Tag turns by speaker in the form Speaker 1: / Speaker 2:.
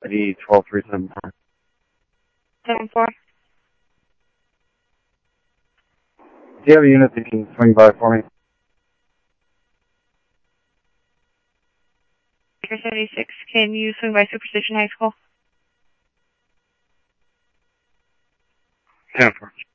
Speaker 1: ID 12374.
Speaker 2: 74.
Speaker 1: Do you have a unit that can swing by for me?
Speaker 2: Baker 76, can you swing by Superstition High School?
Speaker 1: 10-4.